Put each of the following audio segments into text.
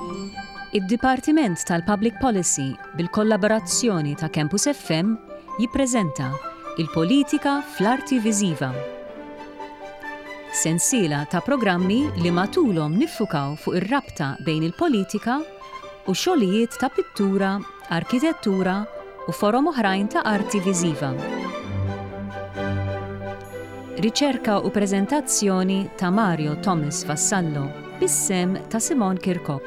Id-Dipartiment tal-Public Policy bil-kollaborazzjoni ta' Campus FM jippreżenta il-Politika fl-Arti Viżiva. Sensiela ta' programmi li matulhom niffukaw fuq ir-rabta bejn il-politika u xogħlijiet ta' pittura, arkitettura u forom oħrajn ta' arti viżiva. Riċerka u preżentazzjoni ta' Mario Thomas Vassallo bis-sem ta' Simon Kirkop.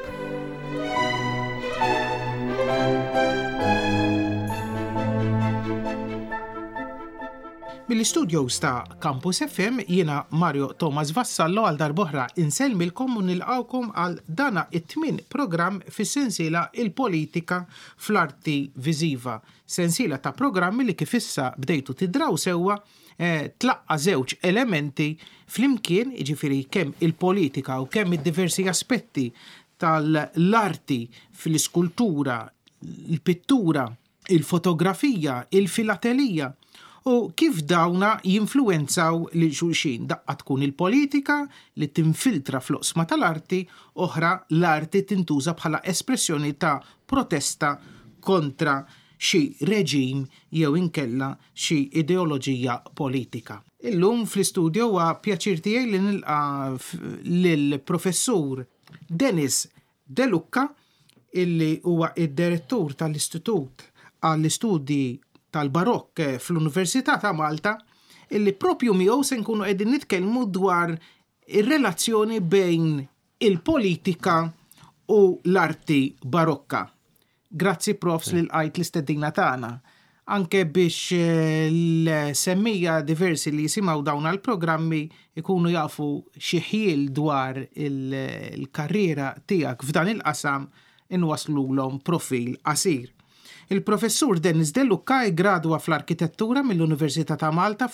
Mill-studios ta' Campus FM jiena Mario Thomas Vassallo għal darbohra insellmilkom u nilqawkom għal dana it-tmien programm fis-sensiela il-politika fl-arti viżiva. Sensiela ta' programmi li kif issa bdejtu tidraw sewwa tlaqqa żewġ elementi flimkien, jiġifieri kemm il-politika u kemm id-diversi aspetti tal-arti fil-iskultura, il-pittura, il-fotografija, il-filatelija u kif dawna jinfluenzaw li xulxin. Daqqa tkun il-politika li tinfiltra fl-oqsma tal-arti, oħra l-arti tintuża bħala espressjoni ta' protesta kontra xi reġim jew inkella xi ideoloġija politika. Illum fl-istudio huwa pjaċir tiegħi li nilqa' lill-professur Denis De Lucca, illi huwa id-direttur tal-Istitut għall-Istudji tal-Barokk fl-Università ta' Malta, illi propju miegħu se nkunu qegħdin nitkellmu dwar ir-relazzjoni bejn il-politika u l-arti barokka. Grazzi profs li l-qajt l-istedina tagħna. Anke biex l-semmija diversi li jisimgħu dawn għall-programmi ikunu jafu xi ħiel dwar il-karriera tiegħek f'dan il-qasam inwaslulhom profil qasir. Il-professur Denis De Lucca gradwa fl-arkitettura mill-Università ta' Malta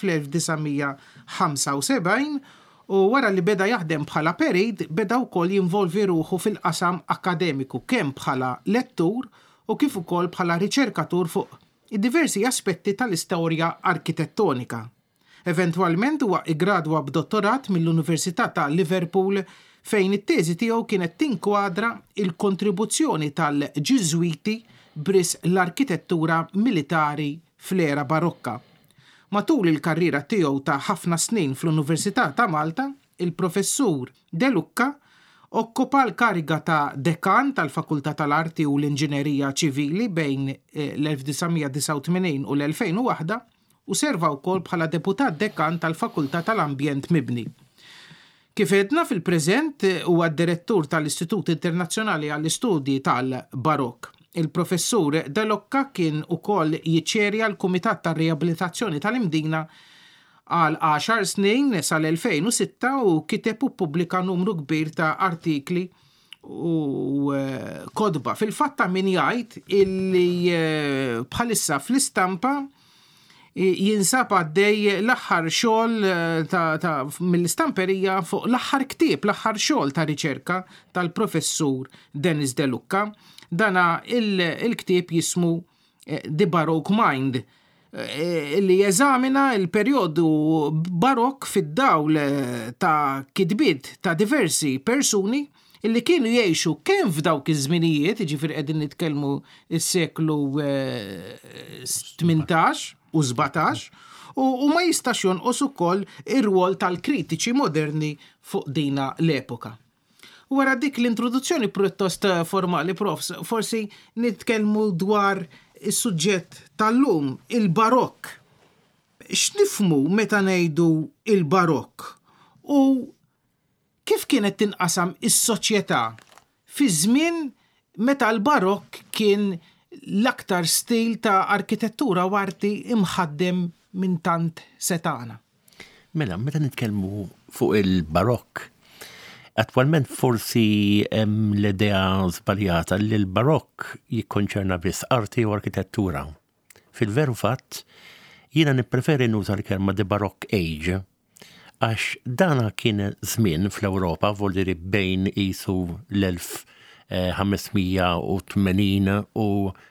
fl-1975 u wara li beda jaħdem bħala perid beda wkoll jinvolvi ruħu fil-qasam akademiku kemm bħala lettur u kif ukoll bħala riċerkatur fuq diversi aspetti tal-istorja arkitettonika. Eventwalment huwa igradwa b'dottorat mill-Università ta' Liverpool fejn it-teżi tiegħu kienet tinkwadra il-kontribuzzjoni tal-Ġiżwiti bris l-arkitettura militari fl-era barokka. Matul il-karriera tiegħu ta' ħafna snin fl-Università ta' Malta, il-professur De Lucca okkupa l-kariga ta' dekan tal-Fakultà tal-Arti u l-Inġinerija Ċivili bejn l-1989 u l-2001 u serva wkoll bħala deputat dekan tal-Fakultà tal-Ambjent Mibni. Kif edna fil-preżent huwa d-direttur tal-Istitut Internazzjonali għall-Istudji tal-Barokk. Il-professur De Lucca kien ukoll jiċċerja l-Kumitat tar-Riabilitazzjoni tal-Imdina għal 10 snin sal-2006 u kiteb u pubblika numru kbir ta' artikli u kodba. Fil-fatt ta' min jgħid illi bħalissa fl-istampa jinsab għaddej l-aħħar xogħol mill-istamperija fuq l-aħħar ktieb, l-aħħar xogħol ta' riċerka tal-professur Denis De Lucca. Dana il-ktieb jismu The Baroque Mind, li jeżamina il-perjodu barokk fid-dawl ta' kitbiet ta' diversi persuni illi kienu jgħixu kemm f'dawk iż-żminijiet, jiġifieri qegħdin nitkellmu is-seklu 18 u 17, u ma jistax jonqos ukoll ir-rwol tal-kritiċi moderni fuq dina l-epoka. Wara dik l-introduzzjoni pjuttost formali, profs, forsi nitkellmu dwar is-suġġett tal-lum, il-barokk. X'nifhmu meta ngħidu il-barokk u kif kienet tinqasam is-soċjetà fi żmien meta l-barokk kien l-aktar stil ta' arkitettura u arti imħaddem minn tant setana? Mela, meta nitkellmu fuq il-barokk, attwalment forsi hemm l-idea żbaljata li l-barokk jikkonċerna biss arti u arkitettura. Fil-veru fatt, jiena nippreferi nuża l-kelma The Baroque Age għax dana kien żmien fl-Ewropa volli bejn qisu l-1580 u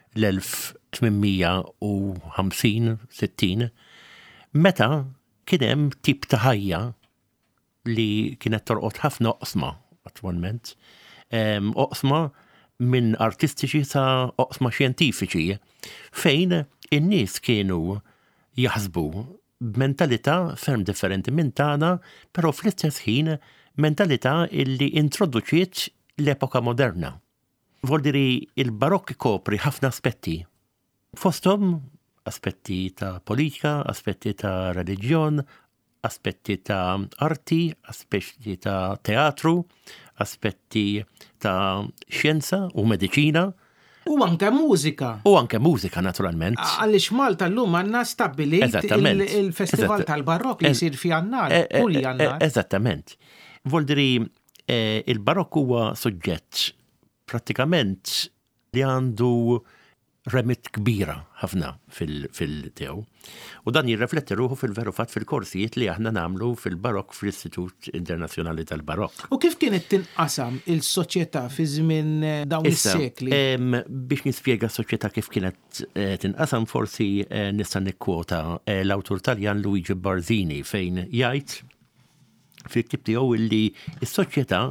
l-1850-60 meta kien hemm tip ta' ħajja li kienet torqod ħafna oqsma attwalment. Oqsma minn artistiċi sa oqsma xjentifiċi fejn in-nies kienu jaħsbu b'mentalità ferm differenti minn tagħna, però fl-istess ħin mentalità illi introduċiet l-epoka moderna. Voldiri il-barokk kopri ħafna aspetti. Fosthom aspetti ta' politika, aspetti ta' reliġjon, aspetti ta' arti, aspetti ta' teatru, aspetti ta' xjenza u mediċina. U anke mużika. U anke mużika, naturalment. Għaliex Malta llum għandna stabbilit il-Festival tal-Barokk li jsir fi Jannar, kull Jannar. Eżattament. Voldiri il-barokk huwa suġġett prattikament li għandu remit kbira ħafna fil-tew. U dan jirrefletti ruħu fil-veru fatt fil-korsijiet li aħna namlu fil-barokk fl-Istitut Internazzjonali tal-Barokk. U kif kienet tinqasam il-soċjetà fi żmien dawn is-sekli? Biex nispjega s-soċjetà kif kienet tinqasam forsi nista' nikkwota l-awtur Taljan Luigi Barzini fejn jgħid fil-ktieb tiegħu illi s-soċjetà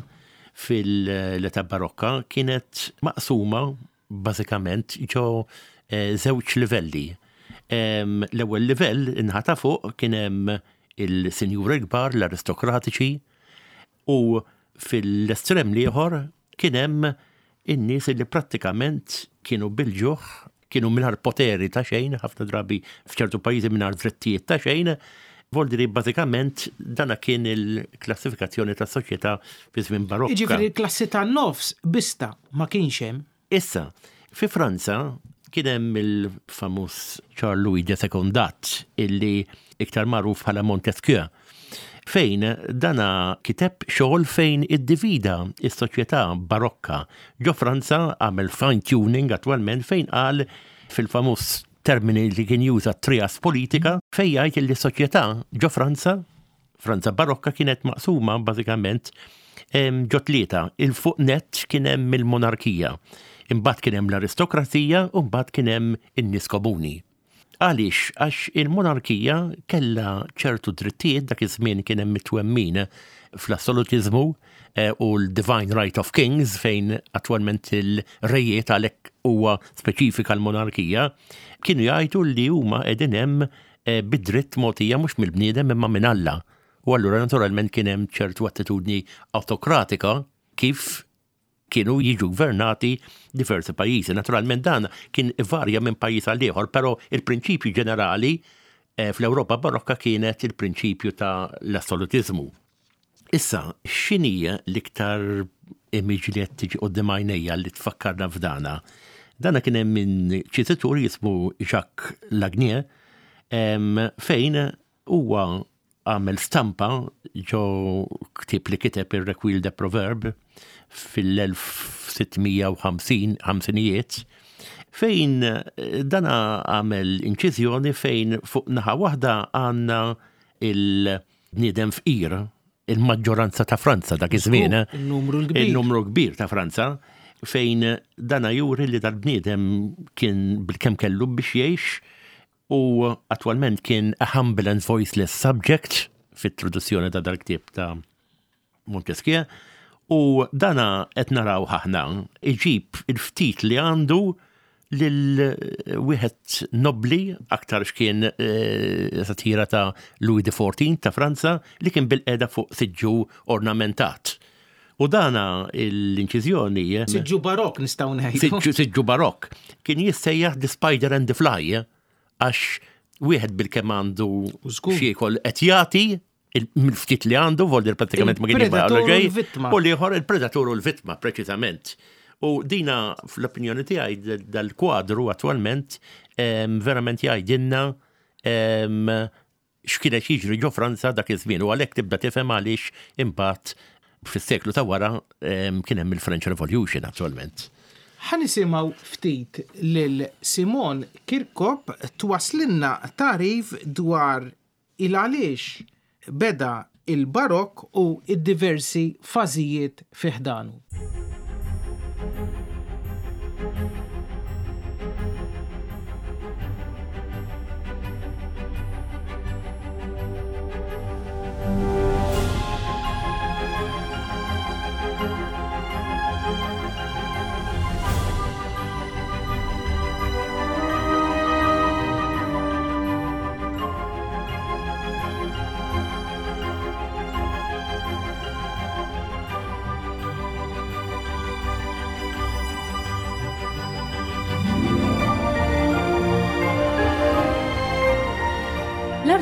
fil-età barokka kienet maqsuma bażikament ġo żewġ livelli. L-ewwel livell inħata fuq kien hemm il-sinjuri kbar l-aristokratiċi u fil-estrem ieħor kien hemm in-nies li prattikament kienu bil-ġuħ, kienu mingħajr poteri ta' xejn, ħafna drabi f'ċertu pajjiżi mingħajr drittijiet ta' xejn. Voldiri bażikament dana kien il-klassifikazzjoni ta' soċjetà fi żmien barokka. Jiġifieri l-klassi tan-nofs bista ma kienx hemm. Issa, fi Franza kien hemm il-famuż Charles Louis II illi iktar magħruf bħala Montesquieu, fejn dana kiteb xogħol fejn iddivida s-soċjetà barokka ġo Franza għamel fine-tuning attwalment fejn qal fil-famuż termini li kien juża trias politika fejn jgħid li s-soċjetà ġo Franza barokka kienet maqsuma bażikament ġo tlieta. Il-fuq net kien hemm il-monarkija. Imbagħad kien hemm l-aristokrazija u mbagħad kien hemm in-nies komuni. Għaliex għax il-monarkija kellha ċertu drittijiet dak iż-żmien kien hemm mitwemmin fl-assolutizmu u l-Divine Right of Kings fejn attwalment il-rejiet għalhekk huwa speċifika l-monarkija kienu jgħidu li huma qegħdin hemm bid-dritt mogħtija mhux mill-bniedem imma minn Alla. U allura naturalment kien hemm ċertu attitudni autokratika kif kienu jiġu gvernati diversi pajjiżi. Naturalment dan kien varja minn pajjiż għal ieħor, però il-prinċipju ġenerali fl-Ewropa barokka kienet il-prinċipju ta' l-assolutizmu. Issa, x'inhija l-iktar image li qed tiġi quddiem għajnejja li tfakkarna f'dana? Dana kien hemm minn ċiżitur jismu Jacques Lagnier fejn huwa għamel stampa ġo ktib li kiteb il-Requiem de Proverbe fil-1650 fejn dana għamel inċiżjoni fejn fuq naħa waħda għandna il-bniedem fqir, il-maġġoranza ta' Franza dak iż-żmien, il-numru kbir ta' Franza, fejn dana juri li dal-bniedem kien bil-kemm kellu biex jgħix u attwalment kien a humble and voiceless subject fit-traduzzjoni ta' dal-ktieb ta' Montesquieu u dana qed naraw ħafna iġib il-ftit li għandu lil wieħed nobli aktar x'kien satira ta' Louis XIV ta' Franza li kien bil-qeda fuq siġġu ornamentat. U dana l-inċiżjoni siġġu barokk nistgħu ngħidu. Siġġu barokk kien jissejjaħ The Spider and the Fly għax wieħed bil-kemm għandu xiekol qed jagħti il-ftit li għandu volder pratikament ma kien jibgħu ġej u liħor il-predatur u l-vittma preċiżament. U dina fl-opinjoni tiegħi dal-kwadru attwalment verament jgħidilna x'kienet jiġri ġo Franza dak iż-żmien u għalhekk tibda tifhem għaliex imbagħad fis-seklu ta' wara kien hemm il-French Revolution attwalment. Ħanisimgħu ftit lil Simon Kirkop twaslinna tarif dwar il-għaliex beda il-barokk u id-diversi fażijiet fi ħdanu.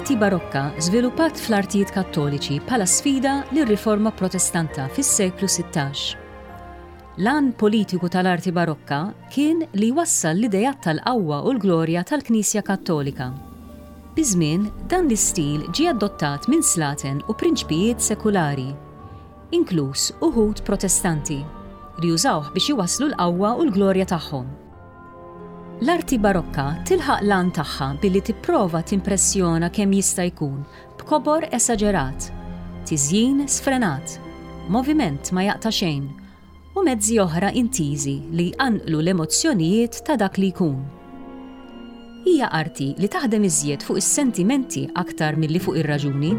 L-arti barokka żviluppat fl-artijiet kattoliċi bħala sfida lir-riforma protestanta fis-seklu 16. L-għan politiku tal-arti barokka kien li wassal l-idejat tal-qawwa u l-glorja tal-Knisja Kattolika. Biżmien dan l-istil ġie adottat minn slaten u prinċpijiet sekulari, inkluż uħud protestanti, li jużawh biex iwasslu l-qawwa u l-glorja tagħhom. L-arti barokka tilħaq l-għan tagħha billi tipprova timpressjona kemm jista' jkun b'kobor esaġerat, tiżjin sfrenat, moviment ma jaqta' xejn u mezzi oħra intiżi li jqanqlu l-emozzjonijiet ta' dak li jkun. Hija arti li taħdem iżjed fuq is-sentimenti aktar milli fuq ir-raġuni.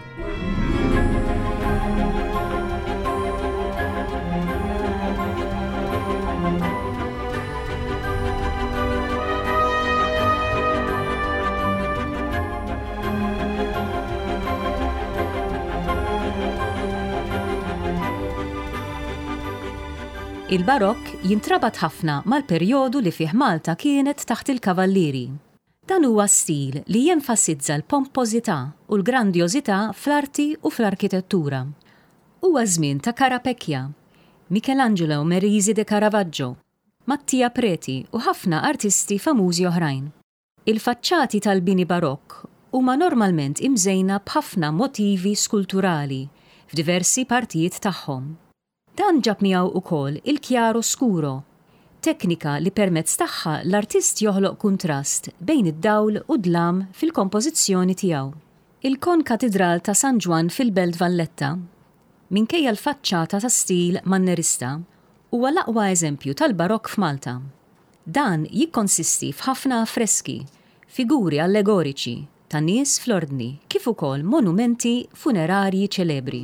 Il-barokk jintrabat ħafna mal-perjodu li fih Malta kienet taħt il-kavallieri. Dan huwa stil li jenfasizza l-pompożità u l-grandjożità fl-arti u fl-arkitettura. Huwa żmien ta' Carapecchia, Michelangelo Merisi de Caravaggio, Mattia Preti u ħafna artisti famużi oħrajn. Il-faċċati tal-bini barokk huma normalment imżejna b'ħafna motivi skulturali f'diversi partijiet tagħhom. Dan ġab miegħu ukoll il-chiaro scuro, teknika li permezz tagħha l-artist joħloq kuntrast bejn id-dawl u dlam fil-kompożizzjoni tiegħu. Il-konkatedral ta' San Ġwan fil-Belt Valletta, minkejja l-faċċata ta' stil mannerista, huwa l-aqwa eżempju tal-barokk f'Malta. Dan jikkonsisti f'ħafna affreski, figuri allegoriċi ta' nies fl-ordni kif ukoll monumenti funerarji ċelebri.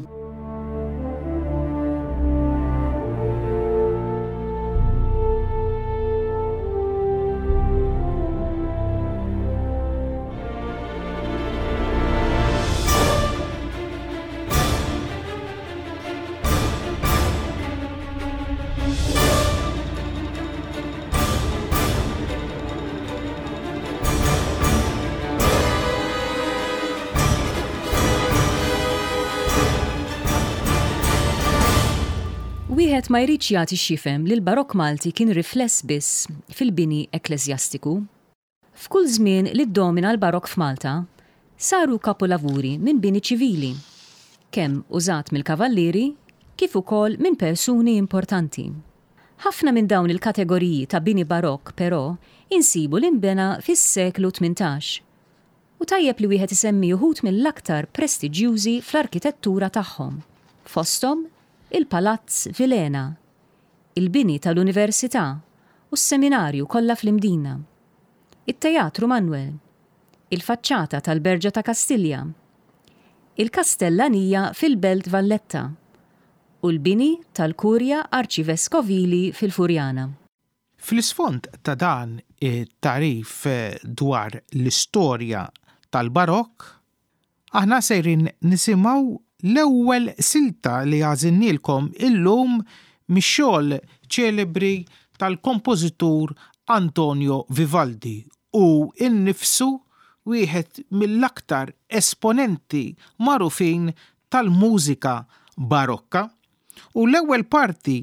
Wieħed ma jridx jagħti x'jifhem li l-barokk Malti kien rifless biss fil-bini ekklesjastiku. F'kull żmien li ddomina l-barokk f'Malta, saru kapolavuri minn bini ċivili, kemm użat mill-kavallieri kif ukoll minn persuni importanti. Ħafna minn dawn il-kategoriji ta' bini barokk però insibu l-inbena fis-seklu 18. U tajjeb li wieħed isemmi uħud mill-aktar prestiġjużi fl-arkitettura tagħhom. Fosthom il-Palazz Vilena, il-bini tal-Università u s-seminarju kollha fl-Imdina, it-Teatru Manuel, il-faċċata tal-Berġa ta' Kastilja, il-Kastellanija fil-Belt Valletta u l-bini tal-Kurja Arċiveskovili fil-Furjana. Fl-isfond ta' dan it-tarif dwar l-istorja tal-barokk, aħna sejrin nisimgħu l-ewwel silta li għażilnielkom illum mix-xogħol ċelebri tal-kompożitur Antonio Vivaldi u innifsu wieħed mill-aktar esponenti magħrufin tal-mużika barokka. U l-ewwel parti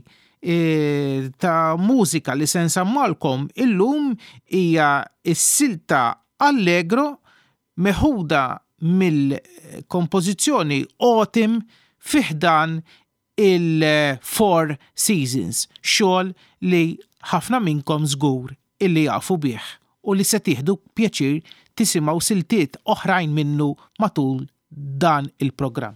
ta' mużika li se nsammalkom illum hija s-silta Allegro meħuda mill-kompożizzjoni Autumn fiħdan il-Four Seasons, xogħol li ħafna minnkom żgur illi jafu bih u li se tieħdu pjaċir tisimgħu siltiet oħrajn minnu matul dan il-programm.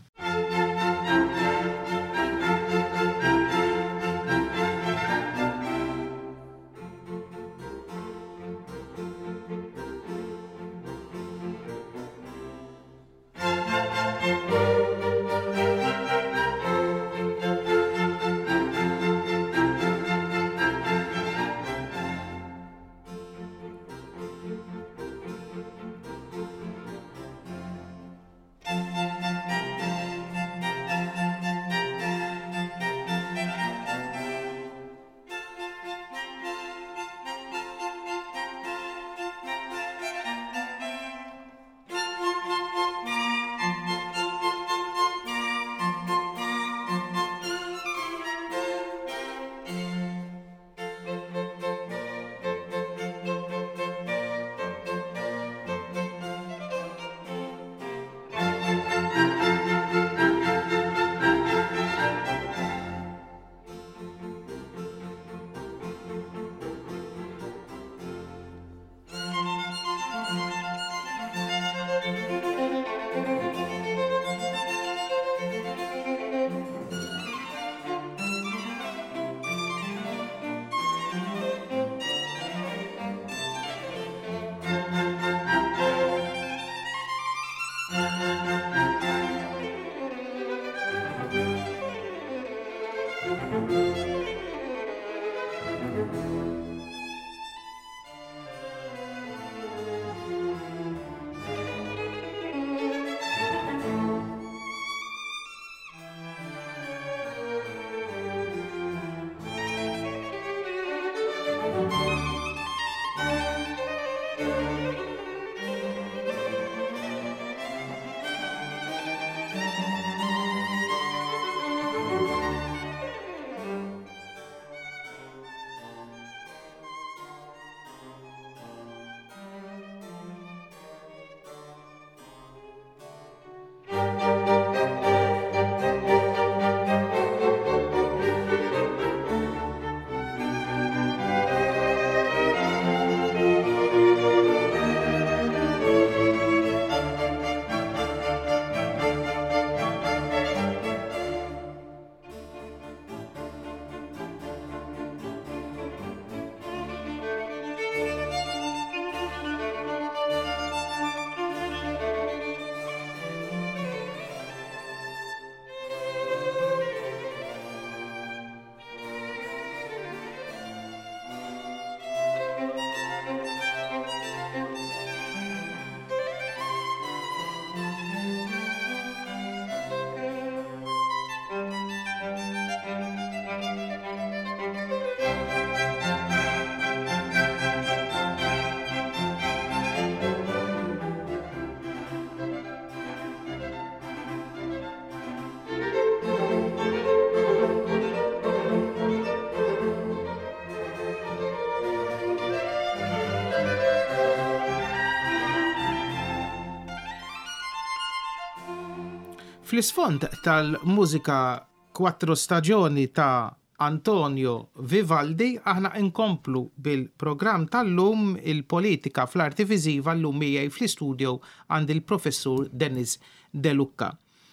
Fl-isfond tal-mużika Quattro Stagioni ta' Antonio Vivaldi aħna inkomplu bil-programm tal-lum il-politika fl-arti viżiva l-lum miegħi fl-istudio għand il-professur Dennis De Lucca.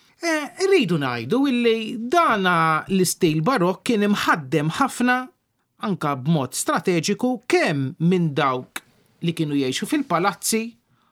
Rridu ngħidu illi dana l-istil barokk kien imħaddem ħafna anka b'mod strateġiku kemm minn dawk li kienu jgħixu fil-palazzi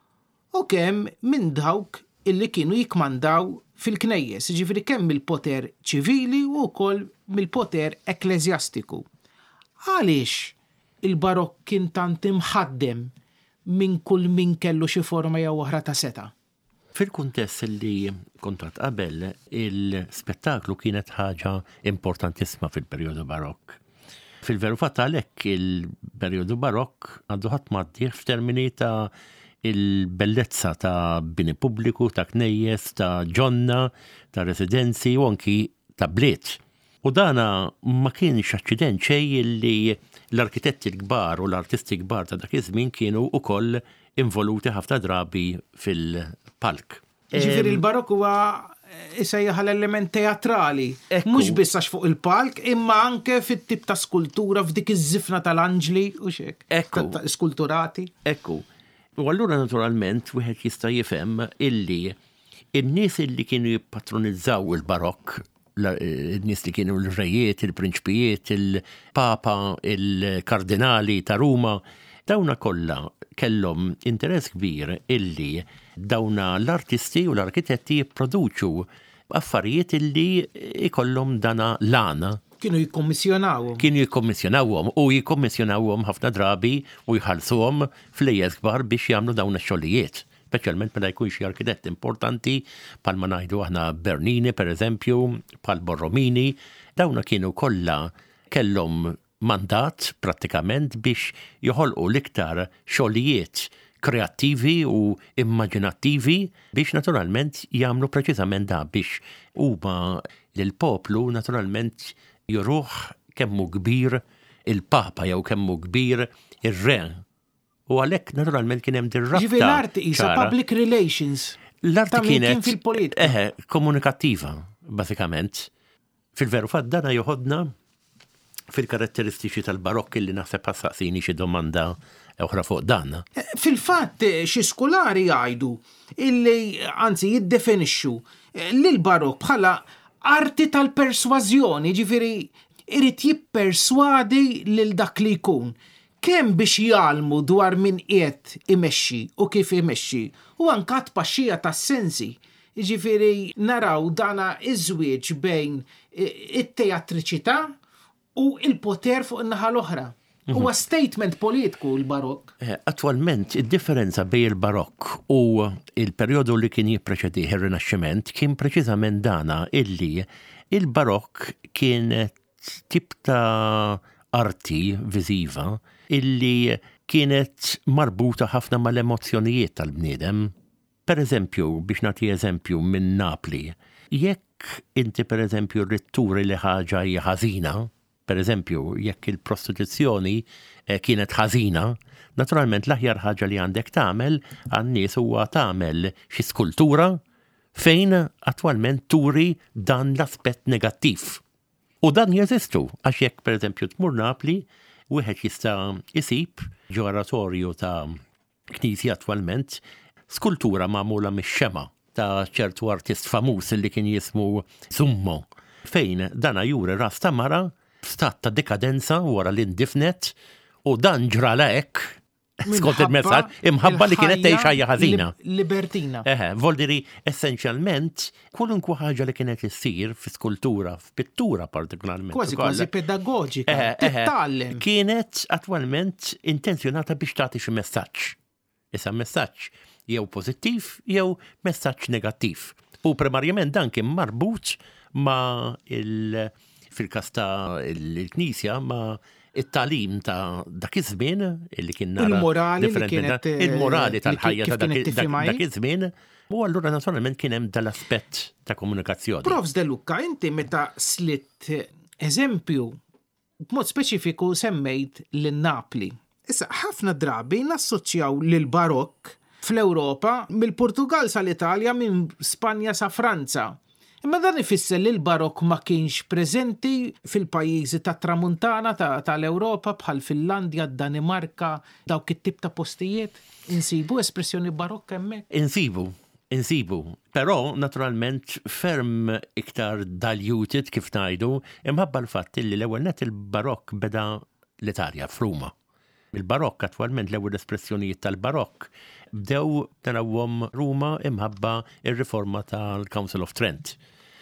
u kemm minn dawk illi kienu jikmandaw fil-knejjes, ġifri kemm mill-poter ċivili u wkoll mill-poter ekklezjastiku. Għaliex il-barokk kien tant imħaddem minn kull min kellu xi forma jew oħra ta' seta'? Fil-kuntest li kontat qabel, il-spettaklu kienet ħaġa importantissima fil-perjodu barokk. Fil-veru fatt għalhekk il-perjodu barokk għandu ħadd m'għaddih f'termini ta' il-bellezza ta' bini pubbliku, ta' knejjes, ta' ġonna, ta' residenzi u anki ta' bliet. U dana ma kienx aċċident xejn li l-arkitetti l-kbar u l-artisti kbar ta' dak iż-żmien kienu wkoll involuti ħafna drabi fil-palk. Ġifieri il-barokk huwa isejjaħ l-element teatrali, mhux biss għax fuq il-palk, imma anke fit-tip ta' skultura f'dik iż-żifna tal-anġli u xek. Skulturati. Ekku. U allura naturalment wieħed jista' jifhem illi in-nies illi kienu jippatronizzaw il-barokk, in-nies li kienu l-rejiet, il-prinċpijiet, il-papa, il-kardinali ta' Ruma, dawna kollha kellhom interess kbir illi dawna l-artisti u l-arkitetti jipproduċu affarijiet illi ikollhom dana lana. Kienu jikkommissjonawhom u jikkommissjonawhom ħafna drabi u jħallsuhom flejjes kbar biex jagħmlu dawn ix-xogħlijiet. Speċjalment meta jkun xi arkitett importanti bħalma ngħidu aħna Bernini pereżempju, bħal Borromini, dawna kienu kollha kellhom mandat prattikament biex joħolqu l-iktar xogħlijiet kreattivi u immaġinattivi biex naturalment jagħmlu preċiżament da biex huma lill-poplu naturalment juruħ kemmu kbir il-papa jew kemmu kbir ir-re. U għalhekk naturalment kien hemm dir-rabta. Ġifieri l-arti isa public relations. L-arti kienet fil-politika. Komunikattiva, bażikament. Fil-veru fatt dana joħodna fil-karatteristiċi tal-barokk li naħseb ħassaqsini xi domanda oħra fuq dan. Fil-fatt xi skolari jgħidu illi anzi jiddefinixxu l-barokk bħala arti tal-persważjoni, ġifieri irid jipperswadi lil dak li jkun. Kemm biex jgħalmu dwar min qiegħed imexxi u kif imexxi, u anke tpaxxija tas-sensi. Ġifiri naraw dana iż-żwieġ bejn it-teatriċità u il-poter fuq in-naħa l-oħra. Huwa statement politiku l-barokk. Attualment, id-differenza bej il-barokk u il-perjodu li kien jippreċedih ir-Rinaxximent kien preċiżament dana illi il-barokk kienet tip ta' arti viżiva illi kienet marbuta ħafna mal-emozzjonijiet tal-bniedem. Per eżempju, biex nagħti eżempju minn Napli, jekk inti per eżempju rritturi li ħaġa hija ħażina, per eżempju, jekk il-prostituzzjoni kienet ħażina, naturalment l-aħjar ħaġa li għandek tagħmel għan-nies huwa tagħmel xi skultura fejn attwalment turi dan l-aspett negattiv. U dan jeżistu, għax jekk per eżempju tmur Napli, wieħed jista' isib ġo oratorju ta' knisja attwalment skultura magħmula mix-xema ta' ċertu artist famuż li kien jismu Zummo, fejn dana juri ras ta' mara f'stat ta' dekadenza wara l-indifnet u dan ġrala hekk skont il-messaġġ imħabba li kienet tgħix ħajja ħażina. Libertina. Voldiri essenzjalment kwalunkwe ħaġa li kienet issir fi skultura, f'pittura partikolarment. Kważi pedagogika, titgħallem. Kienet attwalment intenzjonata biex tagħti xi messaġġ. Issa messaġġ jew pożittiv jew messaġġ negattiv. U primarjament dan kien marbut ma' fil-każ ta' il-Knisja ma' it-talim ta' dak iż-żmien illi kien nara il-morali li kienet il-morali tal-ħajja ta' dak iż-żmien u allura naturalment kien hemm dal-aspett ta' komunikazzjoni. Prof. De Lucca, inti meta slit eżempju b'mod speċifiku semmejt lin-Napli. Issa ħafna drabi nassoċjaw lil barokk fl-Ewropa mill-Portugal sal-Italja minn Spanja sa Franza. Imma dan ifisser li l-barokk ma kienx preżenti fil-pajjiżi tat-tramuntana tal-Ewropa bħal Finlandja, Danimarka, dawk it-tip ta' postijiet. Insibu espressjoni barokka hemmhekk? Insibu. Però naturalment ferm iktar diluted kif ngħidu imħabba l-fatt li l-ewwel net il-barokk beda l-Italja f'Ruma. Il-barokk attwalment l-ewwel espressjonijiet tal-barokk bdew narawhom Ruma imħabba ir-riforma tal-Council of Trent.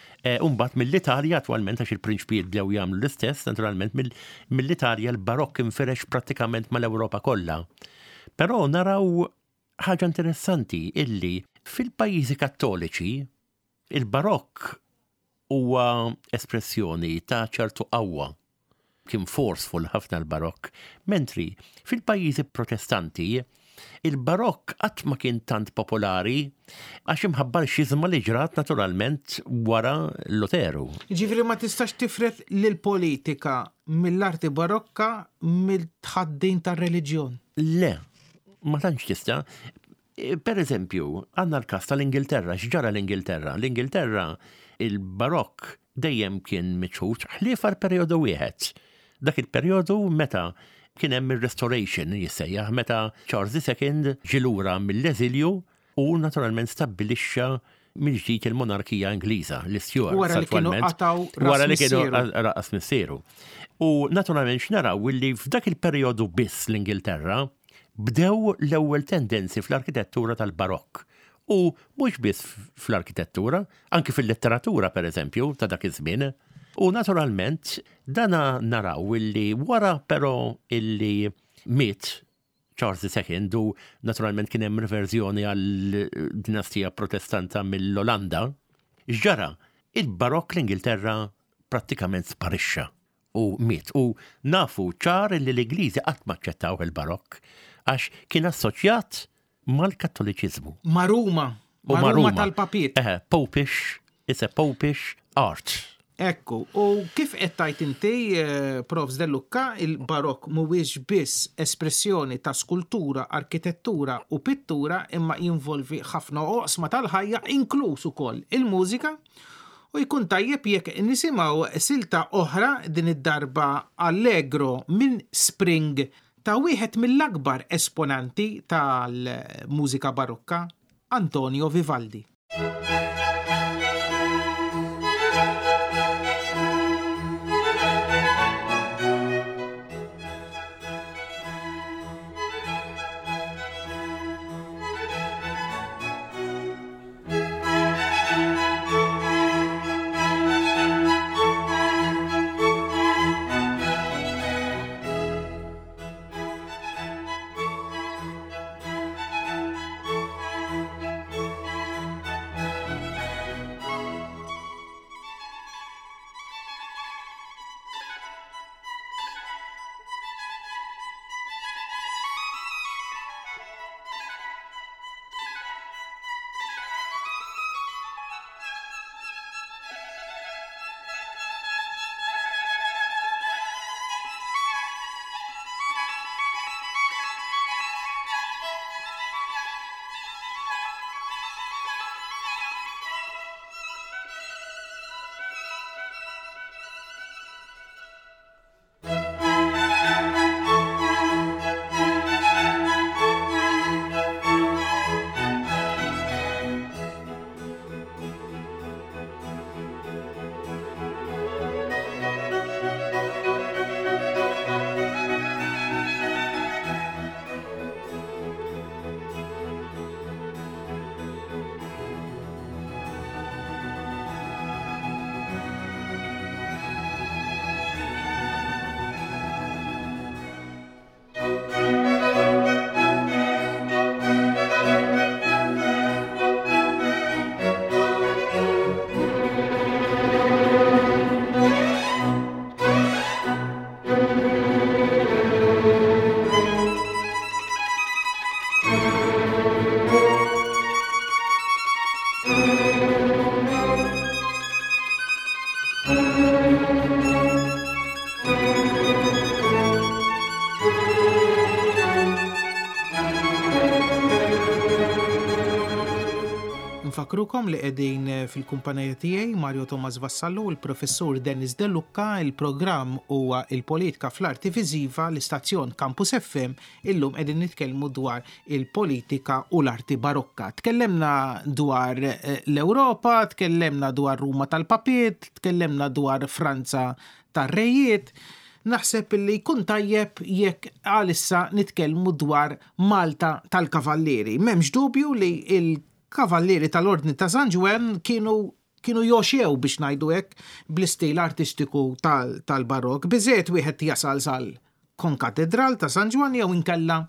Umbat mill-Italja attwalment għax il-prinċpijiet bdew jagħmlu l-istess, naturalment mill-Italja l-barokk inferex prattikament mal-Ewropa kollha. Però naraw ħaġa interessanti illi fil-pajjiżi Kattoliċi il-barokk huwa espressjoni ta' ċertu qawwa. Kien forceful ħafna l-barokk, mentri fil-pajjiżi Protestanti il-barokk qatt ma kien tant popolari għax imħabba l-xizma li ġrat naturalment wara Luteru. Ġifri ma tistax tifret lill-politika mill-arti barokka mill-tħaddin tar-reliġjon. Le, ma tantx tista'. Per eżempju, għandna l-każ tal-Ingilterra, x'ġara l-Ingilterra? L-Ingilterra il-barokk dejjem kien miċħud ħlief perjodu wieħed. Dak il-perjodu meta kien hemm ir-restoration jissejjaħ meta Charles II ġilura mill-eżilju u naturalment stabbilixxa mill-ġdid il-monarkija Ingliża, l-Stuarts. Wara li kienu raqas missieru. U naturalment x'naraw illi f'dak il-perjodu biss l-Ingilterra bdew l-ewwel tendenzi fl-arkitettura tal-barokk. U mhux biss fl-arkitettura, anki fil-letteratura pereżempju ta' dak iż-żmien. U naturalment dana naraw illi wara però illi miet Charles II u naturalment kien hemm riverżjoni għal dinastija protestanta mill-Olanda, ġara il-barokk l-Ingilterra prattikament sparixxa u miet. U nafu ċar illi l-Ingliżi qatt ma aċċettaw il-barokk għax kien assoċjat mal-Kattoliċiżmu. Ma' Ruma tal-Papiet. Popish, it's a popish art. Ekku, u kif qed tajt inti, Prof. De Lucca, il-barokk mhuwiex biss espressjoni ta' skultura, arkitettura u pittura imma jinvolvi ħafna oqsma tal-ħajja inkluż ukoll il-mużika u jkun tajjeb jekk nisimgħu silta oħra din id-darba allegro minn Spring ta' wieħed mill-akbar esponanti tal-mużika barokka, Antonio Vivaldi. Infakrukom li qegħdin fil-kumpanija tiegħi Mario Tomas Vassallo u l-professur Dennis De Lucca. Il-programm huwa il-Politika fl-Arti Viżiva l-istazzjon Campus FM. Illum qegħdin nitkellmu dwar il-politika u l-arti barokka. Tkellemna dwar l-Ewropa, tkellemna dwar Ruma tal-Papiet, tkellemna dwar Franza tar-Rejiet. Naħseb li jkun tajjeb jekk għalissa nitkellmu dwar Malta tal-Kavallieri. M'hemmx dubju li il-Kavallieri tal-Ordni ta' San Ġwan kienu joxew biex ngħidu hekk bl-istil artistiku tal-barokk. Biżejjed wieħed jasal sal-konkatedral ta' San Ġwan jew inkella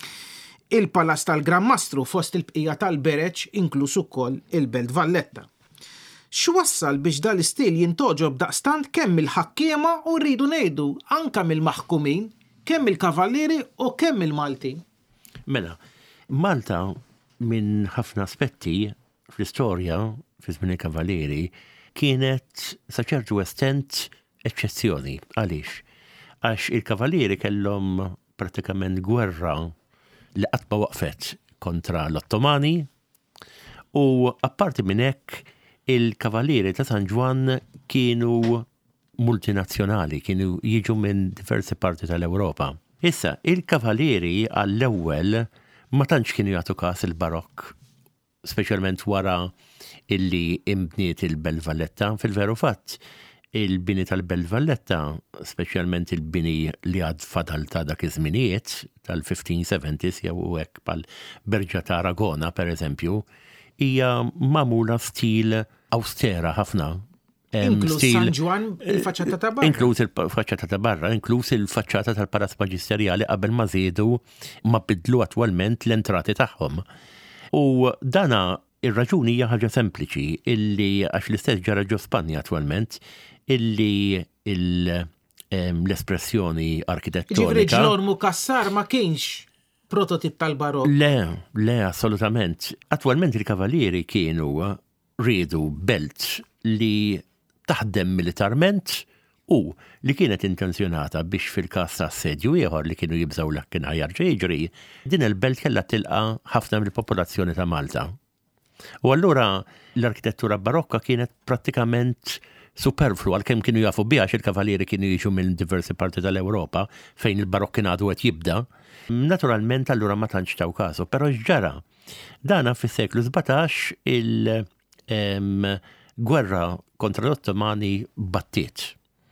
il-Palas tal-Gran Mastru fost il-bqija tal-Bereċ inkluż ukoll il-Belt Valletta. X'wassal biex dal-istil jintoġob daqstant kemm il-ħakkiema u rridu ngħidu anke mill-maħkumin, kemm il-Kavallieri u kemm il-Maltin? Mela, Malta minn ħafna aspetti fl-istorja fi żmien il-Kavallieri kienet sa ċertu estent eċċezzjoni. Għaliex? Għax il-Kavallieri kellhom pratikament gwerra li qatt ma waqfet kontra l-Ottomani u apparti minn hekk il-Kavallieri ta' San Ġwan kienu multinazzjonali, kienu jiġu minn diversi parti tal-Ewropa. Issa, il-Kavallieri għall-ewwel ma tantx kienu jagħtu każ il-barokk, speċjalment wara illi imbniet il-Belt Valletta. Fil-veru fatt, il-bini tal-Belt Valletta, speċjalment il-bini li għad fadal ta' dak iż-żminijiet tal-1570s jew hekk bħal Berġa ta' Aragona pereżempju, hija magħmula stil awstera ħafna. Inkluż San Ġwan il-faċċata ta' barra. Inkluż il-faċċata ta' barra, inkluż il-faċċata tal-Palas Maġisterjali qabel ma żiedu ma bidlu attwalment l-entrati tagħhom. U dana ir-raġuni hija ħaġa sempliċi illi għax l-istess ġara ġo Spanja attwalment illi l-espressjoni arkitettonika. Ġifri Ġlormu Kassar ma kienx prototip tal-barokk. Le, assolutament. Attualment il-Kavallieri kienu rridu belt li taħdem militarment u li kienet intenzjonata biex fil-każ ta' assedju ieħor li kienu jibżaw l-kien ħajar ġejġri, din il-belt kellha tilqa' ħafna mill-popolazzjoni ta' Malta. U allura l-arkitettura barokka kienet prattikament superflu għalkemm kienu jafu biha il-Kavallieri kienu jiġu minn diversi parti tal-Ewropa fejn il-barokk kien għadu qed jibda. Naturalment allura ma tantx taw kasu, però x'ġara? Dana fis-seklu 17 il-gwerra kontra l-Ottomani battiet.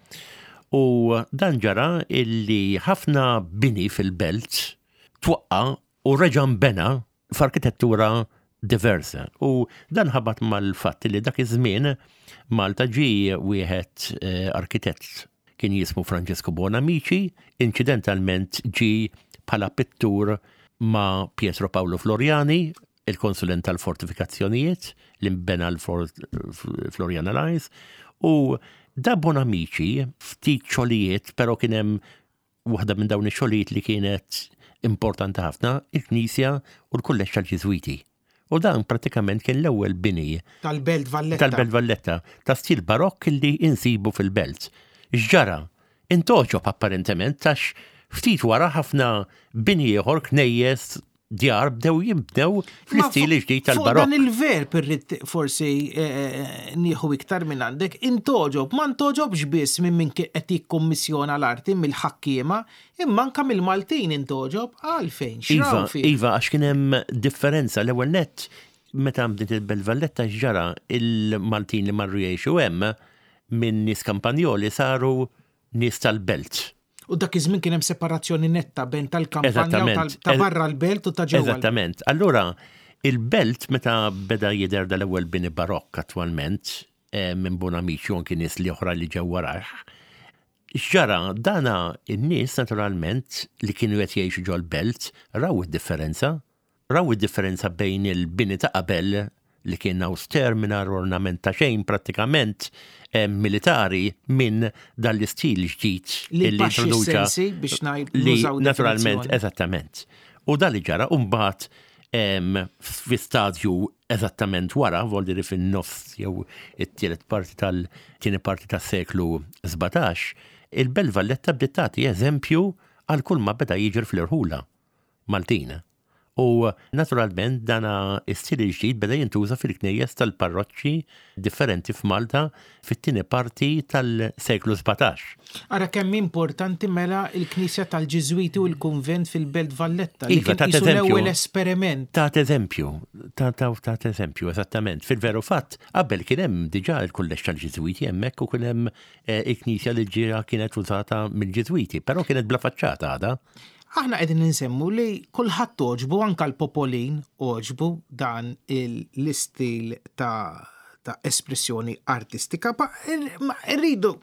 U dan ġara illi ħafna bini fil-belt twaqqa u reġan bena f'arkitettura diversa. U dan ħabat mal-fatt li dak iż-żmien Malta ġie wieħed arkitett kien jismu Francesco Bonamici, incidentalment ġi bħala pittur ma' Pietro Paolo Floriani, il-konsulent tal-fortifikazzjonijiet, li mbena l-Fort Floriana Lines, u da Bonamici ftit xogħlijiet, però kien hemm waħda minn dawn ix-xogħlijiet li kienet importanti ħafna, il-Knisja u l-Kulleġġ tal-Ġiżwiti. U dan pratikament kien l-ewwel bini tal-Belt Valletta. Tal-Belt Valletta, ta' stil barokk li insibu fil-belt. X'ġara? Intoġob apparentement tax ftit wara ħafna bini ieħor knejjes djar bdew jibdew fl-istil ġdid tal-barokk. Dan il-verb irrid forsi nieħu iktar minn għandek, intoġob, ma ntoġobx biss minn qed jikkommissjona l-arti mill-ħakkiema, imma anke mill-Maltin intoġob għalfejn. Iva, għax kien hemm differenza l-ewwel nett meta bdiet il-Belt Valletta x'ġara il-Maltin li marru jgħixu hemm minn nies Kampanjoli saru nies tal-Belt. U dak iż-żmien kien hemm separazzjoni netta bejn tal-kampanja u ta' barra l-belt u ta' ġewwa. Eżattament. Allura il-belt meta beda jidher dal-ewwel bini barokk attwalment minn Bonamici u anke nies li oħra li ġew warah. X'ġara dana in-nies naturalment li kienu qed jgħixu ġol belt raw id-differenza bejn il-bini ta' qabel li kien auster mingħajr ornament ta' xejn prattikament militari minn dal-istil ġdid li introduċa biex nużaw naturalment eżattament. U dan li ġara mbagħad fi stadju eżattament wara, voldiri fin-nofs jew it-tielet parti tal-tieni parti tas-seklu 17, il-Belt Valletta bdiet tagħti eżempju għal kull ma beda jiġri fl-irħula Maltina. U naturalment dana istil ġdid beda jintuża fil-knejjes tal-parroċċi differenti f'Malta fit-tieni parti tal-seklu 17. Ara kemm importanti mela il-Knisja tal-Ġiżwiti u l-Kunvent fil-Belt Valletta li Iva, kien qisu l-ewwel esperiment. Ta' eżempju, eżattament. Fil-veru fatt, qabel kien hemm diġà il-kulleġġ tal-Ġiżwiti hemmhekk u kien hemm il-Knisja li ġira kienet użata mill-Ġiżwiti, però kienet bla faċċata għada. Aħna qegħdin ninsemmu li kulħadd oġbu anke l-popolin oġbu dan l-istil ta' espressjoni artistika, ma rridu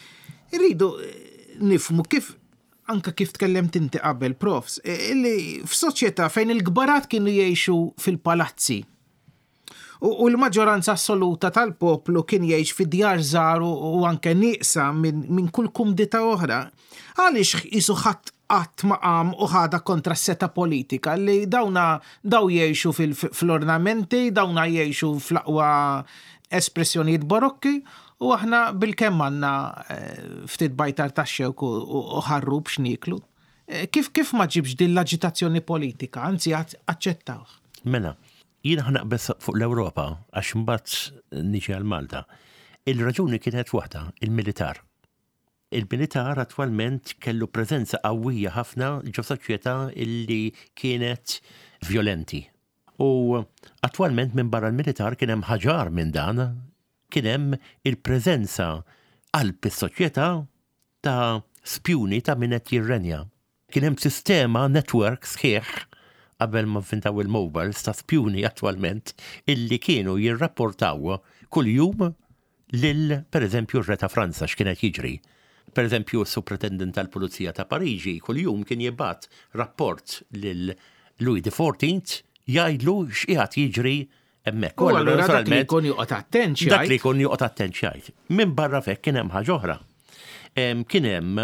nifmu kif tkellemt inti qabel profs, li f'soċjetà fejn il-kbarat kienu jgħixu fil-palazzi u l-maġġoranza assoluta tal-poplu kien jgħix fi djar żgħar u anke nieqsa minn kull kumdita oħra, għaliex qisu ħadd qatt maqam u ħada kontra s-seta politika li daw jgħixu fl-ornamenti, dawna jgħixu fl-aqwa espressjonijiet barokki u aħna bil-kemm għandna ftit bajtar tax-xewk u ħarrub x'nieklu. Kif ma ġibx din l-aġitazzjoni politika, anzi aċċettawh. Mela, jiena ħnaqbes fuq l-Ewropa għax mbagħad niġi għal Malta. Il-raġuni kienet waħda, il-militar. Il-militar attwalment kellu preżenza qawwija ħafna ġo soċjetà illi kienet violenti. U attwalment minn barra l-militar kien hemm ħaġar minn dan, kien hemm il-preżenza qalb is-soċjetà ta' spjuni ta' min qed jirrenja. Kien hemm sistema network sħiħ qabel ma vintaw il-mobiles ta' spjuni attwalment illi kienu jirrapportaw kuljum lil pereżempju r-re ta' Franza x'kienet jiġri. Per eżempju, s-Supretendent tal-Pulizija ta' Pariġi kuljum kien jibgħat rapport lil Louis XIV jgħidlu x'qiegħed jiġri hemmhekk. U allura dak li jkun joqgħod attent xi Dak li jkun joqgħod attent xi. Minn barra fekk kien hemm ħaġa oħra. Kien hemm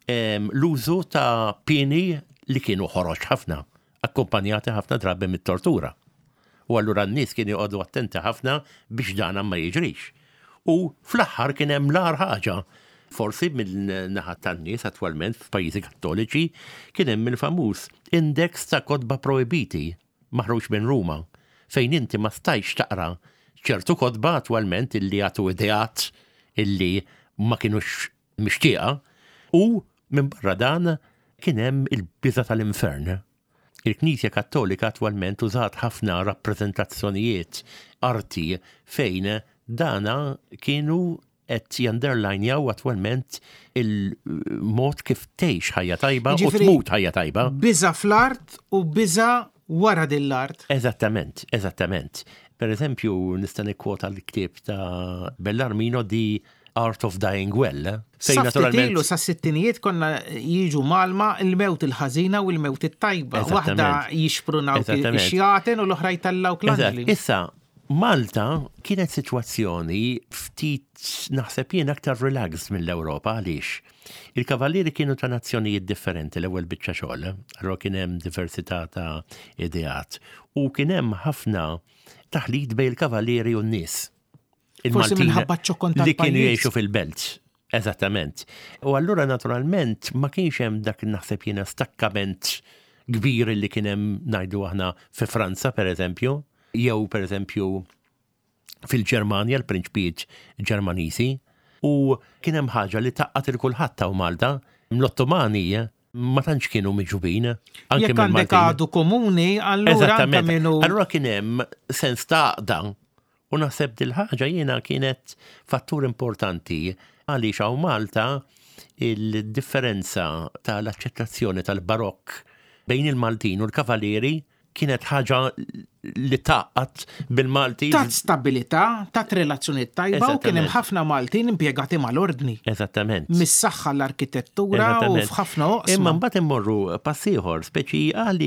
l-użu ta' pieni li kienu ħoroġ ħafna, akkumpanjati ħafna drabi mit-tortura. U allura n-nies kienu joqgħodu attenti ħafna biex dan ma jiġrix. U fl-aħħar kien hemm l-ar ħaġa. Forsi mill-naħat tan-nies attwalment f'pajjiżi kattoliċi kien hemm il-famuż index ta' kotba projbiti maħruġ minn Ruma fejn inti ma stajx taqra ċertu kotba attwalment illi għatu ideat illi ma kienux mixtieqa u minn barra dan kien hemm il-biża tal-infern. Il-Knisja Kattolika attwalment użat ħafna rappreżentazzjonijiet arti fejn dana kienu qed janderlinjaw attwalment il-mod kif tgħix ħajja tajba u tmut ħajja tajba. Biża fl-art u biża wara din-l-art. Eżattament. Per eżempju, nista' nikkwota l-ktieb ta' Bellarmino di Art of Dying Well. Fejn naturalment sa' sittinijiet konna jiġu malma il-mewt il-ħażina u l-mewt it-tajba. Waħda jixprunaw ix-xjaten u l-oħra jtallaw klandli. Issa, Malta kienet situazzjoni ftit naħseb jien aktar relaxed mill-Ewropa għaliex. Il-kavallieri kienu ta' nazzjonijiet differenti l-ewwel biċċa xogħol, allura kien hemm diversità ta' ideat u kien hemm ħafna taħlid bejn il-kavallieri u n-nies. Forsi minħabba ċokkon tal-pajjiż. Li kienu jgħixu fil-belt. Eżattament. U allura naturalment ma kienx hemm dak naħseb jiena stakkament kbir li kien hemm ngħidu aħna fi Franza pereżempju. Jew per eżempju fil-Ġermanja l-prinċpijiet Ġermaniżi u kien hemm ħaġa li taqqat il-kulħadd ta' Malta l-Ottomani ma tantx kienu miġubin. Jekk għandek għadu komuni, allura anke minnu. Allura kien hemm sens ta' għaqda u naħseb dil-ħaġa jiena kienet fattur importanti għaliex hawn Malta il-differenza tal-aċċettazzjoni tal-barokk bejn il-Maltin u l-Kavalieri kienet ħaġa li taqqat bil-Malti. Tat stabilità, tat relazzjoniet tajba u kien hemm ħafna Maltin impjegati mal-ordni. Eżattament. Mis-saħħa l-arkitettura u f'ħafna oqsma. Imma mbagħad immorru pass ieħor speċi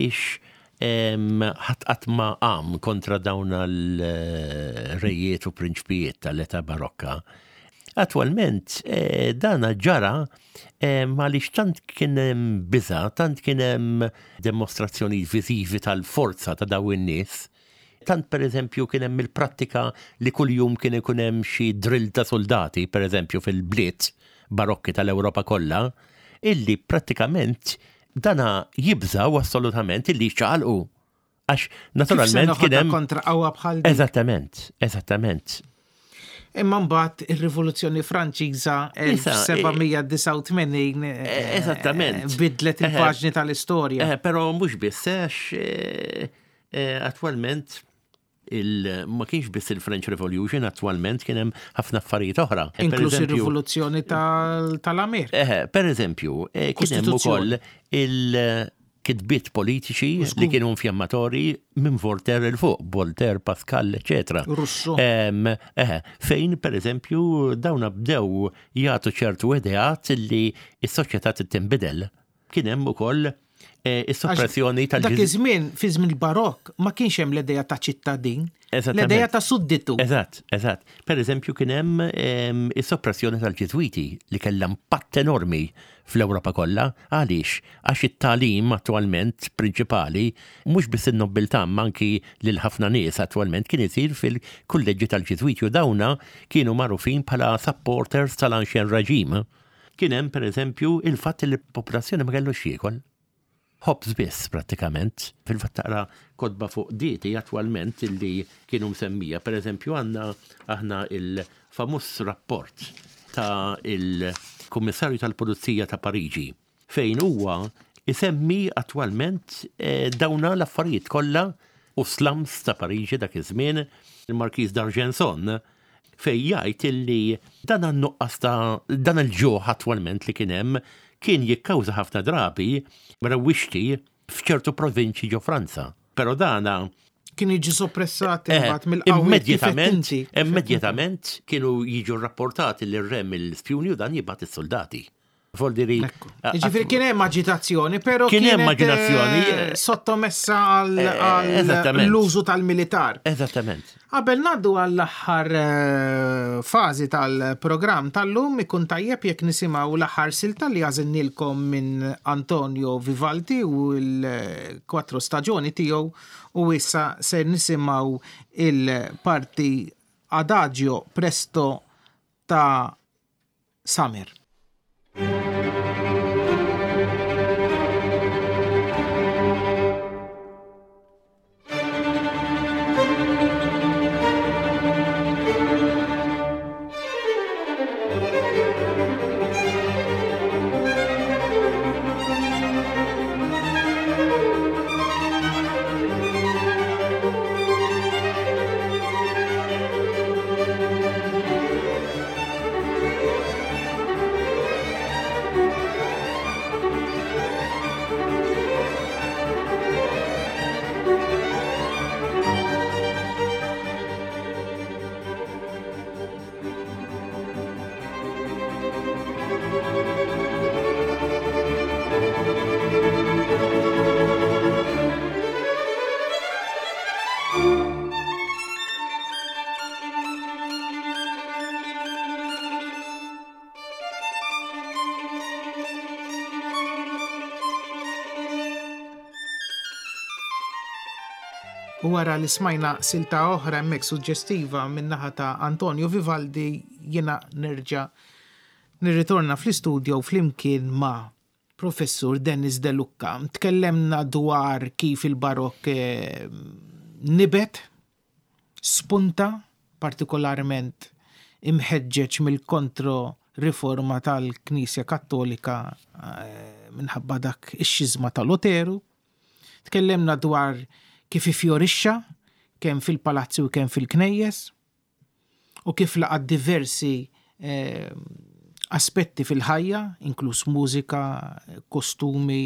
għaliex ħadd ma qam kontra dawn l-rejiet u prinċpijiet tal-età barokka. Attwalment dana ġara għaliex tant kien hemm biża, tant kien hemm demostrazzjoni viżivi tal-forza ta' daw in-nies. Tant pereżempju kien hemm il-prattika li kuljum kien ikun hemm xi drill ta' soldati, pereżempju fil-bliet barokki tal-Ewropa kollha, illi prattikament dana jibżaw assolutament illi jċaqalqu. Għax naturalment kien hemm kontra qawwa bħal dik. Eżattament. Imma mbagħad ir-Rivoluzzjoni Franċiża 1789 eżattament bidlet il-paġni tal-istorja. Però mhux biss attwalment ma kienx biss il-French Revolution, attwalment kien hemm ħafna affarijiet oħra. Inkluż ir-Rivoluzzjoni tal-Amerika. Per eżempju, kien hemm ukoll kitbiet politiċi li kienu infjammatori minn Voltaire il-fuq, Voltaire, Pascal, eccetera. Rousseau. Fejn, per eżempju, dawna bdew jagħtu ċertu ideat li s-soċjetà tinbidel. Kien hemm ukoll is-soppressjoni dak iż-żmien, fi żmien il-Barokk, ma kienx hemm l-idea ta' ċittadin, l-idea ta' sudditu. Eżatt. Per eżempju, kien hemm is-soppressjoni tal-Ġeżwiti li kellha impatt enormi fl-Ewropa kollha. Għaliex? Għax it-tagħlim attwalment prinċipali mhux biss in-nobiltà anki lil ħafna nies attwalment kien isir fil-kulleġġi tal-Ġeżwiti u dawna kienu magħrufin bħala supporters tal-Ancien Regime. Kien hemm pereżempju il-fatt li l-popolazzjoni ma kellux jiekol. Hobbes biss prattikament, fil-fatt taqra kodba fuq dieti attwalment illi kienu msemmija. Per eżempju aħna il-famuss rapport ta' il-Kummissarju tal-Pulizija ta' Pariġi fejn huwa isemmi attwalment dawna l-affarijiet kollha u slums ta' Pariġi dak iż-żmien il-Markiż d'Argenson fejn jgħid illi dan an-nuqqas dan il-ġuħ attwalment li kien hemm kien jikkawża ħafna drabi mrawwixti f'ċertu provinċi ġo Franza. Però dana kien jiġi soppressati mbagħad mill-qawwi immedjatament kienu jiġu rapportati li rem il-spjuni u dan jibgħat is-soldati. Ġifieri kien hemm aġitazzjoni, però kienet sottomessa għall-użu tal-militar. Eżattament. Qabel ngħaddu għall-aħħar fażi tal-programm tal-lum ikun tajjeb jekk nisimgħu l-aħħar silta li għażilnilkom minn Antonio Vivaldi u l-4 staġuni tiegħu u issa se nisimgħu il-parti Adagio Presto ta' Summer. U wara li smajna silta oħra hemmhekk suġġestiva min-naħa ta' Antonio Vivaldi jiena nerġa' nirritorna fl-istudio flimkien ma' Professur Dennis De Lucca. Tkellemna dwar kif il-Barokk nibet, spunta, partikolarment imħeġġeġ mill-kontro-riforma tal-Knisja Kattolika minħabba dak ix-xizma tal-Luteru. Tkellemna dwar kif ifjorixxa kemm fil-palazzi u kemm fil-knejjes u kif laqad diversi aspetti fil-ħajja, inkluż mużika, kostumi,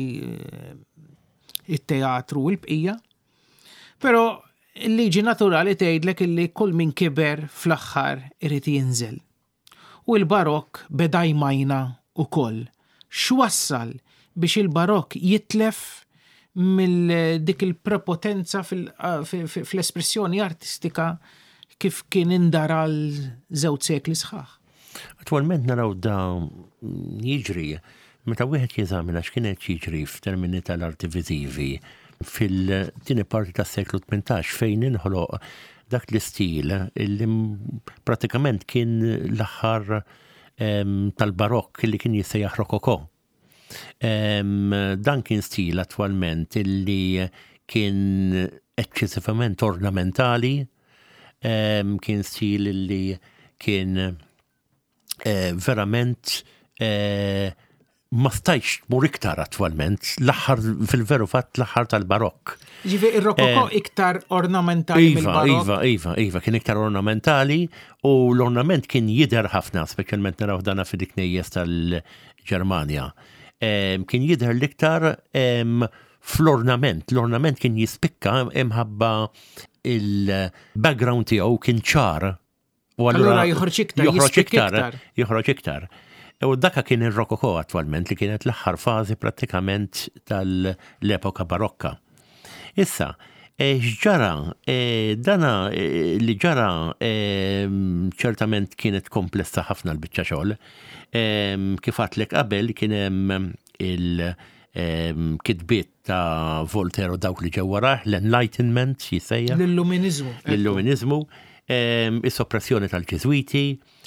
it-teatru u l-bqija. Però il-liġi naturali tgħidlek illi kull min kiber fl-aħħar irid jinżel. U l-Barokk beda jmajna wkoll. X'wassal biex il-Barokk jitlef mill-dik il-prepotenza fl-espressjoni artistika kif kien indara l-żewġ sekli sħaħ. Attualment naraw da jiġri, meta wieħed jeżamina x'kienet jiġri f'termini tal-arti viżivi fil-tieni parti tas-seklu 18 fejn inħoloq dak l-istil illi pratikament kien l-aħħar tal-Barokk li kien jissejjaħ Rokoko. Dan kien stil attwalment illi kien eċċessivament ornamentali, kien stil li kien verament ma stajx mur iktar attwalment, l-aħħar fil-veru fatt l-aħħar tal-barokk. Ir-rokoko iktar ornamentali mill-barokk. Iva, kien iktar ornamentali u l-ornament kien jidher ħafna, speċjalment naraw dana fil-iknejjes tal-Ġermanja. Kien jidher l-iktar fl-ornament. L-ornament kien jispikka imħabba il-background tiegħu kien ċar. U allura joħroġ iktar. U dakka kien ir-rokoko attwalment li kienet l-aħħar fażi prattikament tal-epoka barokka. Issa, x'ġara, dana li ġara ċertament kienet komplessa ħafna l-biċċa xogħol. Kif għatlek qabel kien hemm il-kitbiet ta' Voltaire u dawk li ġew warah, l-Enlightenment jissejja. L-Illuminizmu. Is-soppressjoni tal-Ġeżwiti,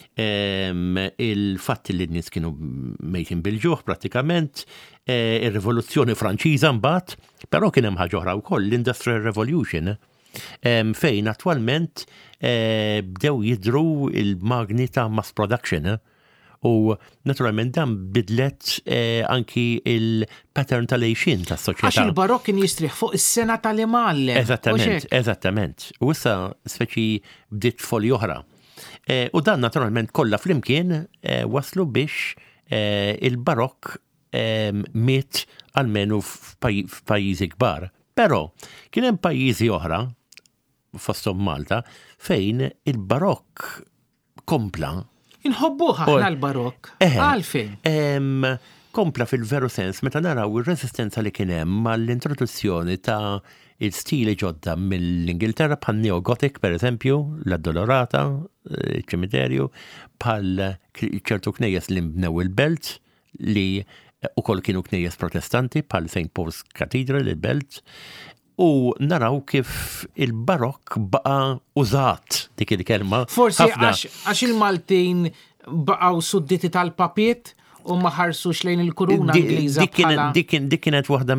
il-fatt li n-nies kienu mejtin bil-ġuħ pratikament, ir-Rivoluzzjoni Franċiża mbagħad, però kien hemm ħaġa oħra wkoll l-Industrial Revolution, fejn attwalment bdew jidhru il-magni ta' mass production. U naturalment dan bidlet anki il-pattern tal-għejxin tas-soċjetà. Għax il-barokk kien jistrieħ fuq is-sena tal-imgħallem. Eżattament. U issa speċi bdiet folji oħra. U dan naturalment kollha flimkien waslu biex il-barokk miet almenu f'pajjiżi kbar. Però kien hemm pajjiżi oħra fosthom Malta fejn il-barokk kompla. Inħobbuha aħna l-barokk. Għalfejn? Kompla fil-veru sens, meta naraw ir-resistenza li kien hemm mal-introduzzjoni ta' il-stili ġodda mill-Ingilterra bħal Neo-Gothic, per eżempju, l-Addolorata, il-ċimiterju, bħal ċertu knejjes li mbnew il-Belt, li ukoll kienu knejjes protestanti, bħal St. Paul's Cathedral, il-Belt, u naraw kif il-barokk baqa użat dik il-kelma. Forsi għax il-Maltin baqgħu sudditi tal-papiet u ma ħarsux lejn il-kuruna Ingliża bħala. Dik kienet waħda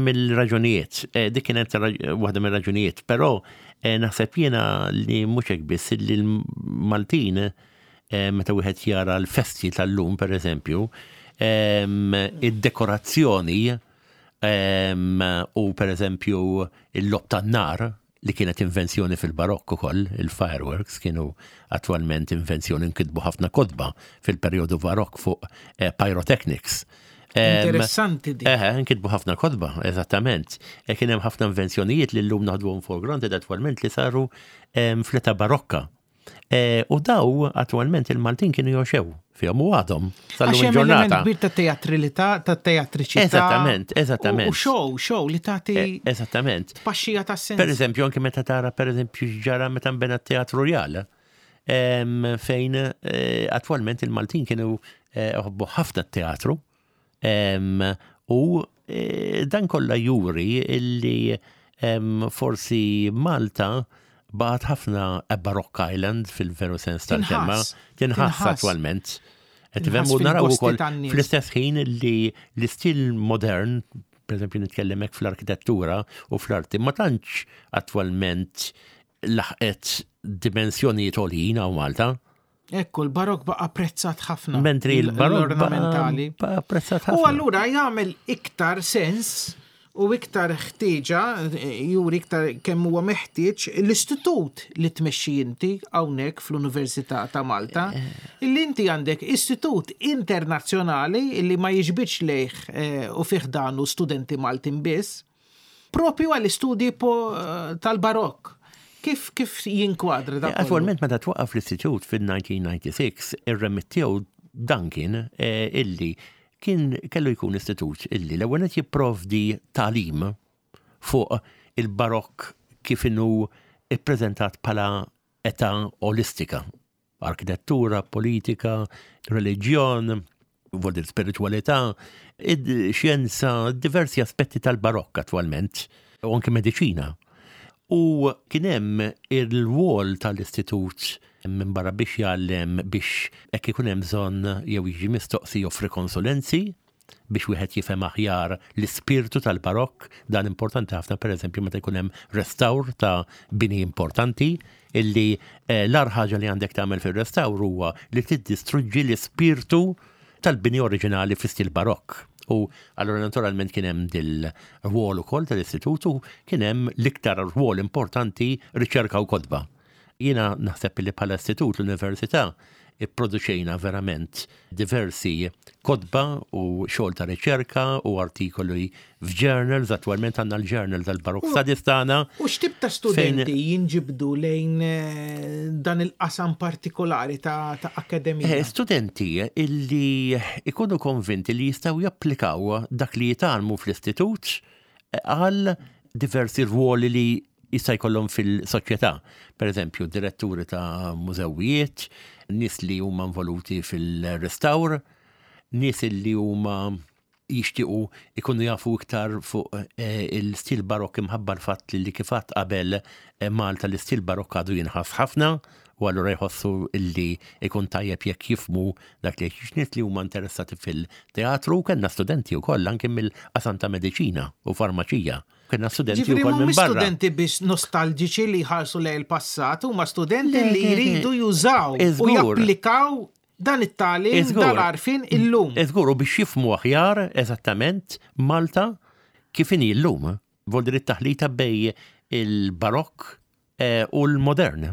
mill-raġunijiet, però naħseb jiena li mhux hekk biss li l-Maltin meta wieħed jara l-festi tal-lum pereżempju, id-dekorazzjoni u per eżempju il-lob tan-nar li kienet invenzjoni fil-barokk ukoll, il-fireworks kienu attwalment invenzjoni nkitbu ħafna kodba fil-perjodu barokk fuq pyrotechnics. Interessanti di. Nkitbu ħafna kodba, eżattament. Kien hemm ħafna invenzjonijiet li llum naħduhom for granted attwalment li saru fl-età barokka. U daw attwalment il-Maltin kienu joxew fihom u għadhom sal-lum il-ġurnata. Kbir ta' teatralità, ta' teatriċità. Eżattament. U show li tagħti eżattament. Paxxija ta' sens. Per eżempju, anke meta tara per eżempju ġara meta nbena Teatru Real, fejn attwalment il-Maltin kienu ħobbu ħafna teatru u dan kollha juri illi forsi Malta baqgħet ħafna Baroque Island fil-veru sens tal-kelma, tinħass attwalment. Qed naraw ukoll fl-istess ħin li l-istil modern, pereżempju nitkellem hekk fl-arkitettura u fl-arti, ma tantx attwalment laħqet dimensjonijiet għoljin hawn Malta. Ekku, l-barokk baqa' apprezzat ħafna. Mentri l-barokk ornamentali baqa' apprezzat ħafna. U allura jagħmel iktar sens u iktar ħtieġa, juri iktar kemm huwa meħtieġ l-istitut li tmexxi inti hawnhekk fl-Università ta' Malta, illi inti għandek istitut internazzjonali illi ma jiġbidx lejh u fih danu studenti Maltin biss, propju għall-istudji tal-barokk. Kif jinkwadra dak? Attualment meta twaqqaf l-istitut fil-1996 ir-remittew Duncan illi kien kellu jkun istitut illi l-ewwel qed jipprovdi tagħlim fuq il-barokk kif inhu ippreżentat bħala età olistika. Arkitettura, politika, reliġjon, vuol spiritualità, xjenza, diversi aspetti tal-barokk attwalment, u anke mediċina. U kien hemm il-wol tal-istitut minn barra biex jgħallem biex hekk ikun hemm bżonn jew jiġi mistoqsi joffri konsulenzi biex wieħed jifhem aħjar l-ispirtu tal-barokk, dan importanti ħafna pereżempju meta jkun hemm restawr ta' bini importanti illi l-ar ħaġa li għandek tagħmel fir-restawr huwa li tiddistruġġi l-ispirtu tal-bini oriġinali fl-istil barokk. U allura naturalment kien hemm dil-rwol ukoll tal-istitutu, kien hemm l-iktar rwol importanti riċerka u kodba. Jiena naħseb li bħala istitut l-università ipproduċejna verament diversi kodba u xogħol ta' riċerka u artikoli f'journals, attwalment għandna l-journal tal-Barokk Studies tagħna. U x'tib ta' studenti jinġibdu lejn dan il-qasam partikolari ta' akkademija? Studenti illi ikunu konvinti li jistgħu japplikaw dak li jitalmu fl-istitut għal diversi rwoli li jista' jkollhom fil-soċjetà. Per eżempju, diretturi ta' mużewijiet, nies li huma involuti fil-restawr, nies li huma jixtiequ ikunu jafu iktar fuq il-stil barokk imħabba l-fatt li kifat qabel Malta l-istil barokk għadu jinħass ħafna u allura jħossu illi ikun tajjeb jekk jifmu dak li nies li huma interessati fil-teatru, kellna studenti wkoll anke mill-qasam ta' mediċina u farmaċija. Kellna studenti wkoll minn barra. Studenti biex nostalġiċi li jħarsu lejn il-passat, huma studenti li jridu jużaw u japplikaw dan it-tagħlim dal-għarfien illum. Eżgur, u biex jifhmu aħjar eżattament Malta kif inhi llum. Voldi it-taħlita bej il-barokk u l-modern.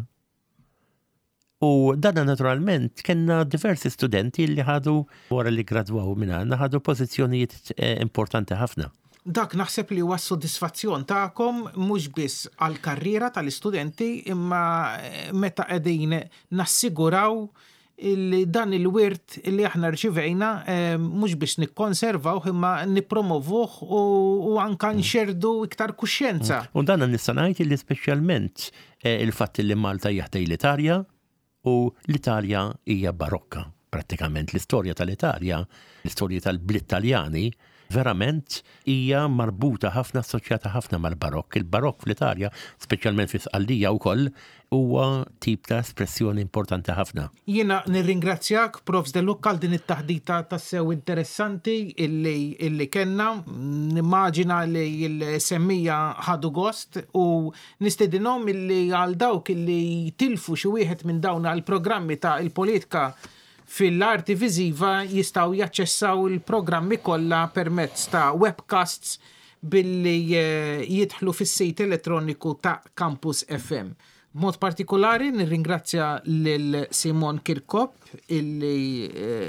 U danna naturalment kellna diversi studenti li ħadu wara li gradwaw minn għandna ħadu pożizzjonijiet importanti ħafna. Dak naħseb li huwa s-soddisfazzjon tagħkom mhux biss għall-karriera tal-istudenti imma meta qegħdin nassiguraw li dan il-wirt li aħna rċivejna mhux biex nikkonservaw imma nippromovuh u anke nxerdu iktar kuxjenza. U dan nista' ngħid li speċjalment il-fatt li Malta jaħdej l-Italja u l-Italja hija barokka. Prattikament l-istorja tal-Italja, l-istorja tal-bliet Taljani verament hija marbuta ħafna assoċjata ħafna mal-barokk. Il-barokk fl-Italja, speċjalment fi Sqallija wkoll, huwa tip ta' espressjoni importanti ħafna. Jiena nirringrazzjak Prof. Zdelluk għal din it-taħdita tassew interessanti illi kellna. Nimmaġina li l-semmija ħadu gost u nistedinhom illi għal dawk illi tilfu xi wieħed minn dawn għall-programmi ta' il-politika fil-arti viżiva jistgħu jaċċessaw il-programmi kollha permezz ta' webcasts billi jidħlu fis-sit elettroniku ta' Campus FM. B'mod partikolari nirringrazzja lil Simon Kirkop illi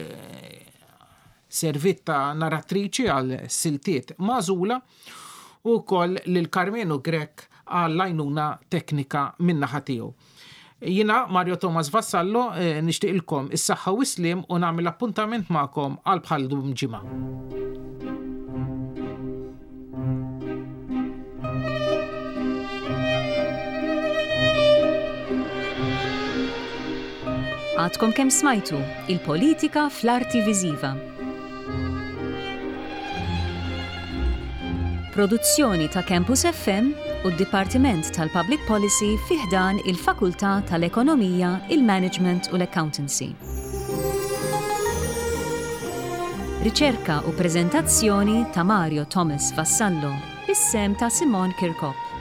servitta narratriċi għal siltiet mażula u wkoll lil Carmenu Grek għal għajnuna teknika min-naħa tiegħu. Jina, Mario Thomas Vassallo, nixtieqilkom is-saħħa u s-slim u nagħmel appuntament magħkom għal bħal ġimgħa. Għadkom kemm smajtu il-politika fl-arti viżiva. Produzzjoni ta' Campus FM u d-Dipartiment tal-Public Policy fiħdan il-Fakultà tal-Ekonomija, il-Management u l-Accountancy. Riċerka u preżentazzjoni ta' Mario Thomas Vassallo, bis-sem ta' Simon Kirkop.